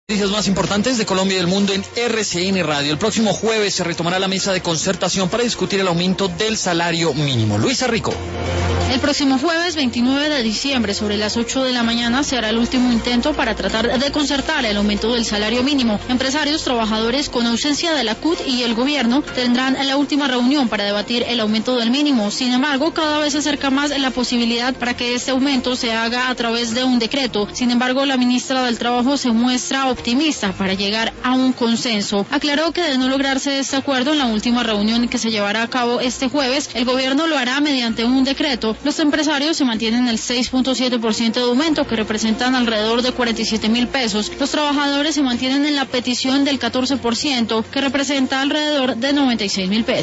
Noticias más importantes de Colombia y del mundo en RCN Radio. El próximo jueves se retomará la mesa de concertación para discutir el aumento del salario mínimo. Luisa Rico. El próximo jueves 29 de diciembre, sobre las 8 de la mañana, se hará el último intento para tratar de concertar el aumento del salario mínimo. Empresarios, trabajadores con ausencia de la CUT y el gobierno tendrán la última reunión para debatir el aumento del mínimo. Sin embargo, cada vez se acerca más la posibilidad para que este aumento se haga a través de un decreto. Sin embargo, la ministra del Trabajo se muestra optimista para llegar a un consenso. Aclaró que de no lograrse este acuerdo en la última reunión que se llevará a cabo este jueves, el gobierno lo hará mediante un decreto. Los empresarios se mantienen el 6.7% de aumento, que representan alrededor de 47.000 pesos. Los trabajadores se mantienen en la petición del 14%, que representa alrededor de 96.000 pesos.